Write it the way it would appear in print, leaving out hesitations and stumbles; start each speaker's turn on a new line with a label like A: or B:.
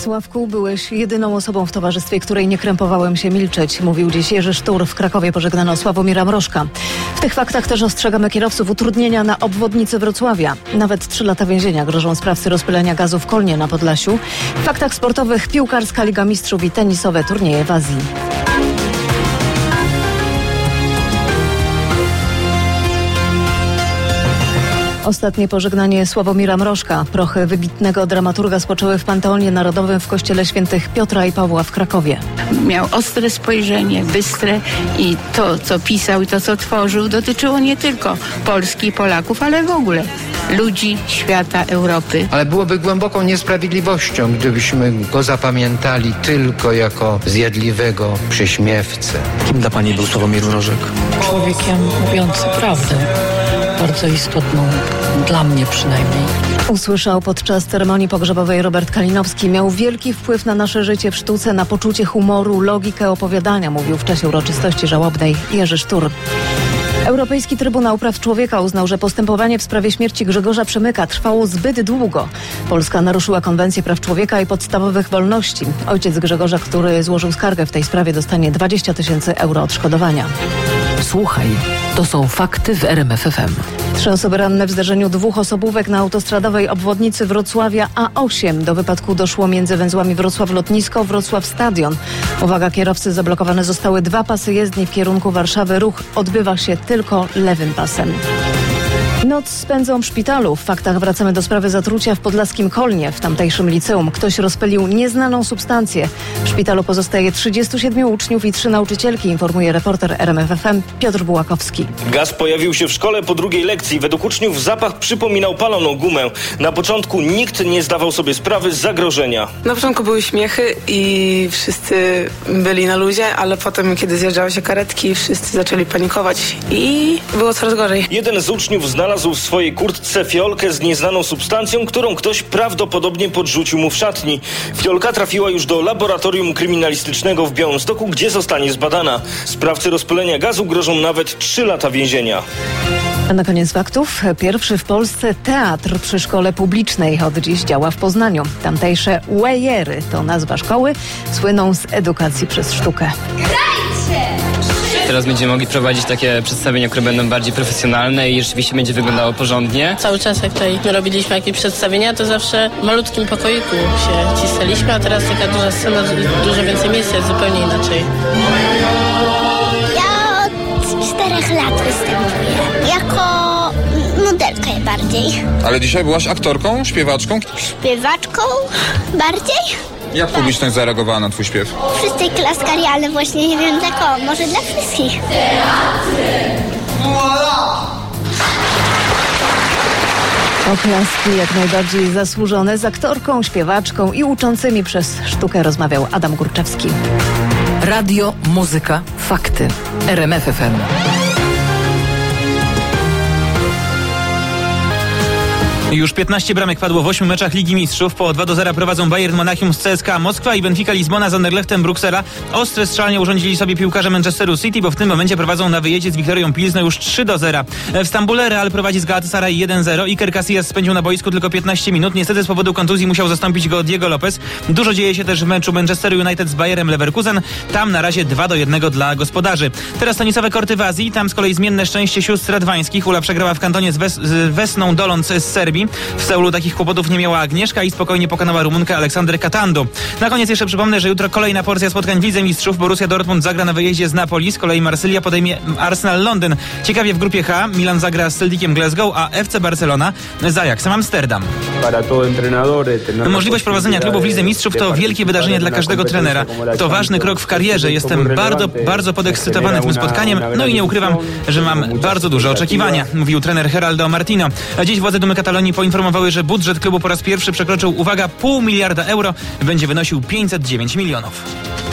A: Sławku, byłeś jedyną osobą w towarzystwie, której nie krępowałem się milczeć, mówił dziś Jerzy Sztur. W Krakowie pożegnano Sławomira Mrożka. W tych faktach też ostrzegamy kierowców utrudnienia na obwodnicy Wrocławia. Nawet 3 lata więzienia grożą sprawcy rozpylenia gazu w Kolnie na Podlasiu. W faktach sportowych piłkarska Liga Mistrzów i tenisowe turnieje w Azji. Ostatnie pożegnanie Sławomira Mrożka. Prochy wybitnego dramaturga spoczęły w Panteonie Narodowym w kościele świętych Piotra i Pawła w Krakowie.
B: Miał ostre spojrzenie, bystre i to, co pisał i to, co tworzył, dotyczyło nie tylko Polski i Polaków, ale w ogóle ludzi, świata, Europy.
C: Ale byłoby głęboką niesprawiedliwością, gdybyśmy go zapamiętali tylko jako zjadliwego prześmiewcę.
D: Kim dla pani był Sławomir Mrożek?
E: Człowiekiem mówiący prawdę. Bardzo istotną, dla mnie przynajmniej.
A: Usłyszał podczas ceremonii pogrzebowej Robert Kalinowski. Miał wielki wpływ na nasze życie w sztuce, na poczucie humoru, logikę opowiadania, mówił w czasie uroczystości żałobnej Jerzy Sztur. Europejski Trybunał Praw Człowieka uznał, że postępowanie w sprawie śmierci Grzegorza Przemyka trwało zbyt długo. Polska naruszyła Konwencję Praw Człowieka i podstawowych wolności. Ojciec Grzegorza, który złożył skargę w tej sprawie, dostanie 20 000 euro odszkodowania.
F: Słuchaj, to są fakty w RMF FM.
A: 3 osoby ranne w zdarzeniu 2 osobówek na autostradowej obwodnicy Wrocławia A8. Do wypadku doszło między węzłami Wrocław Lotnisko, Wrocław Stadion. Uwaga kierowcy, zablokowane zostały 2 pasy jezdni w kierunku Warszawy. Ruch odbywa się tylko lewym pasem. Noc spędzą w szpitalu. W faktach wracamy do sprawy zatrucia w podlaskim Kolnie. W tamtejszym liceum ktoś rozpylił nieznaną substancję. W szpitalu pozostaje 37 uczniów i 3 nauczycielki, informuje reporter RMF FM Piotr Bułakowski.
G: Gaz pojawił się w szkole po drugiej lekcji. Według uczniów zapach przypominał paloną gumę. Na początku nikt nie zdawał sobie sprawy z zagrożenia.
H: Na początku były śmiechy i wszyscy byli na luzie, ale potem, kiedy zjeżdżały się karetki, wszyscy zaczęli panikować i było coraz gorzej.
G: Jeden z uczniów znalazł w swojej kurtce fiolkę z nieznaną substancją, którą ktoś prawdopodobnie podrzucił mu w szatni. Fiolka trafiła już do laboratorium kryminalistycznego w Białymstoku, gdzie zostanie zbadana. Sprawcy rozpylenia gazu grożą nawet 3 lata więzienia.
A: A na koniec faktów. Pierwszy w Polsce teatr przy szkole publicznej od dziś działa w Poznaniu. Tamtejsze Wejery to nazwa szkoły. Słyną z edukacji przez sztukę.
I: Teraz będziemy mogli prowadzić takie przedstawienia, które będą bardziej profesjonalne i rzeczywiście będzie wyglądało porządnie.
J: Cały czas jak tutaj robiliśmy jakieś przedstawienia, to zawsze w malutkim pokoiku się cisnęliśmy, a teraz taka duża scena, dużo więcej miejsca, jest zupełnie inaczej.
K: Ja od 4 lat występuję. Jako modelkę bardziej.
L: Ale dzisiaj byłaś aktorką, śpiewaczką?
K: Śpiewaczką bardziej.
L: Jak publiczność zareagowała na twój śpiew?
K: Wszyscy klaskali, ale właśnie nie wiem dla kogo. Może dla wszystkich.
A: Oklaski jak najbardziej zasłużone. Z aktorką, śpiewaczką i uczącymi przez sztukę rozmawiał Adam Górczewski.
F: Radio, muzyka, fakty. RMF FM.
M: Już 15 bramek padło w 8 meczach Ligi Mistrzów. Po 2-0 prowadzą Bayern Monachium z CSKA Moskwa i Benfica Lizbona z Anderlechtem Bruksela. Ostre strzelanie urządzili sobie piłkarze Manchesteru City, bo w tym momencie prowadzą na wyjeździe z Wiktorią Pilzno już 3-0. W Stambule Real prowadzi z Galatasaray 1-0. Iker Casillas spędził na boisku tylko 15 minut. Niestety z powodu kontuzji musiał zastąpić go Diego Lopez. Dużo dzieje się też w meczu Manchester United z Bayerem Leverkusen. Tam na razie 2-1 dla gospodarzy. Teraz tenisowe korty w Azji. Tam z kolei zmienne szczęście sióstr radwańskich. Ula przegrała w kantonie z Vesną Doląc z Serbii. W Seulu takich kłopotów nie miała Agnieszka i spokojnie pokonała Rumunkę Aleksandrę Katandu. Na koniec jeszcze przypomnę, że jutro kolejna porcja spotkań w Lidze Mistrzów. Borussia Dortmund zagra na wyjeździe z Napoli, z kolei Marsylia podejmie Arsenal Londyn. Ciekawie w grupie H Milan zagra z Celticiem Glasgow, a FC Barcelona z Ajaxem Amsterdam. Możliwość prowadzenia klubu w Lidze Mistrzów to wielkie wydarzenie dla każdego trenera. To ważny krok w karierze. Jestem bardzo podekscytowany tym spotkaniem, no i nie ukrywam, że mam bardzo duże oczekiwania, mówił trener Geraldo Martino. A dziś władze Dumy Katalonii poinformowały, że budżet klubu po raz pierwszy przekroczył, uwaga, 500 miliona euro, będzie wynosił 509 milionów.